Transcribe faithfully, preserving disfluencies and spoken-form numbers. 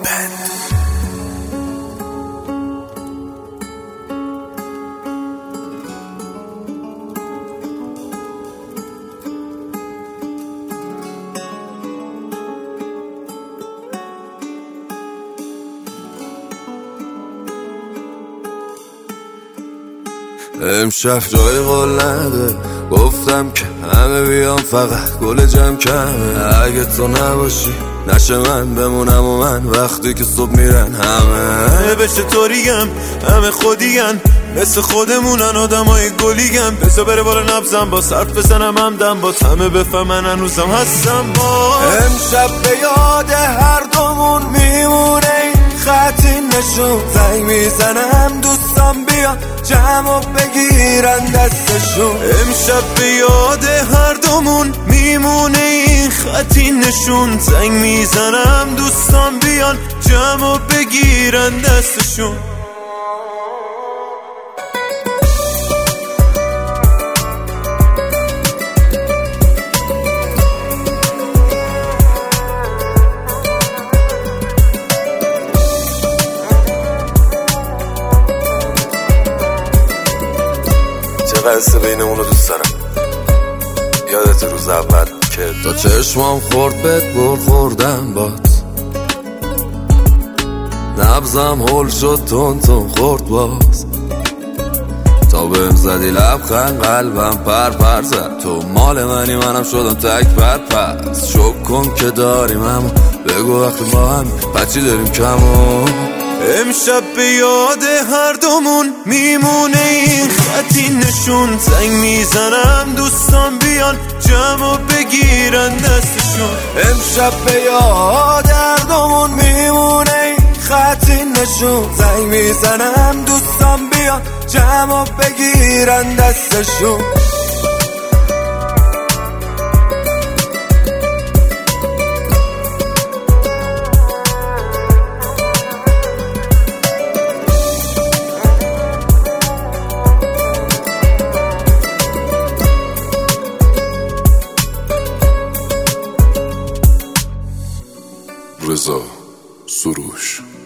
امشب جای قول نده، گفتم که همه بیام فقط گل جمع کمه. اگه تو نباشی نشه من بمونم و من وقتی که صبح میرن همه بشه طوریم، همه خودیم مثل خودمونن آدم های گلیگم. بسا بره باره نبزم با صرف بزنم همدم با همه بفهمن هنوزم هستم با. امشب به یاد هر دومون میمونه این خطی نشون. زنگ میزنم دوستان بیان جمع و بگیرن دستشون. امشب به یاد هر دومون میمونه این خطی نشون. زنگ میزنم دوستان بیان جمع و بگیرن دستشون. قصه بینمون رو دوست دارم. یادت روز اول که تا چشمام خورد بهت گر خوردم بات. نبزم هول شد تون تون خورد باز. تا بهم زدی لبخند قلبم پر پر زد. تو مال منی منم شدم تک پر پس. شک کن که داریم اما بگو وقتی با هم بچی داریم کمو. امشب به یاد هر دومون میمونه این خطی نشون. زنگ میزنم دوستان بیان جمع و بگیرن دستشون. امشب به یاد هر دومون میمونه این خطی نشون. زنگ میزنم دوستان بیان جمع و بگیرن دستشون. رضا سروش.